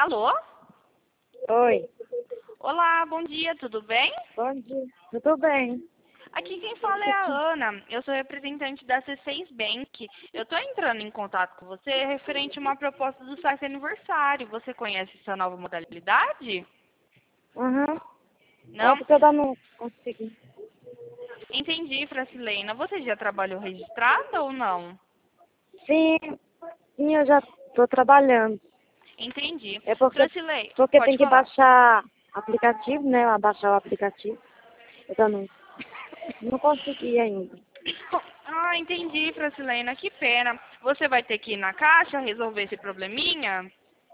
Alô? Oi, Olá, bom dia, tudo bem? bom dia. Tudo bem? Aqui quem fala é a Ana, eu sou representante da C6 Bank. Eu estou entrando em contato com você referente a uma proposta do site aniversário. Você conhece essa nova modalidade? Aham. É Não? porque eu ainda não consegui. Entendi, Francilena. Você já trabalhou registrada ou não? Sim, sim, eu já estou trabalhando. Entendi. É porque, Francilei, tem pode que falar. baixar aplicativo, né? Baixar o aplicativo. Eu ainda não consegui ainda. Ah, entendi, Francilena, que pena. Você vai ter que ir na caixa resolver esse probleminha?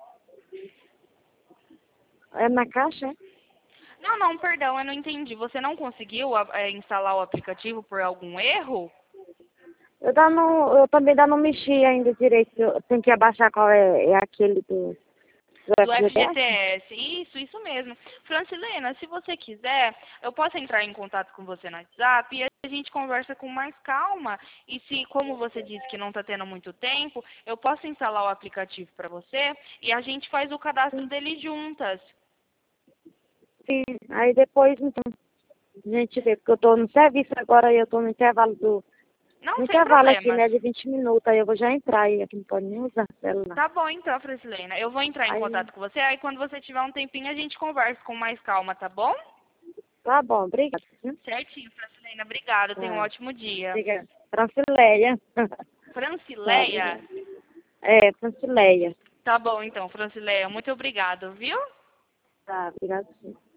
É na caixa? É? Não, não, perdão, eu não entendi. Você não conseguiu instalar o aplicativo por algum erro? Eu também ainda não mexi ainda direito. Eu tenho que abaixar qual é aquele do Do FGTS? FGTS, isso mesmo. Francilena, se você quiser, eu posso entrar em contato com você no WhatsApp e a gente conversa com mais calma. E se, como você disse que não está tendo muito tempo, eu posso instalar o aplicativo para você e a gente faz o cadastro dele juntas. Sim. Aí depois, então, a gente vê, porque eu estou no serviço agora e eu estou no intervalo Não, No sem intervalo aqui, problemas. né, de 20 minutos, aí eu vou já entrar aí, aqui não pode nem usar celular. Tá bom então, Francilena. Eu vou entrar em Aí, contato com você, aí quando você tiver um tempinho a gente conversa com mais calma, tá bom? tá bom, obrigada. Viu? Certinho, Francilena. Obrigada. Tenha um Tá, ótimo dia. obrigada. Francileia. Tá, Francileia? obrigada. É, Francileia. Tá bom então, Francileia. Muito obrigado, viu? Tá, obrigada sim.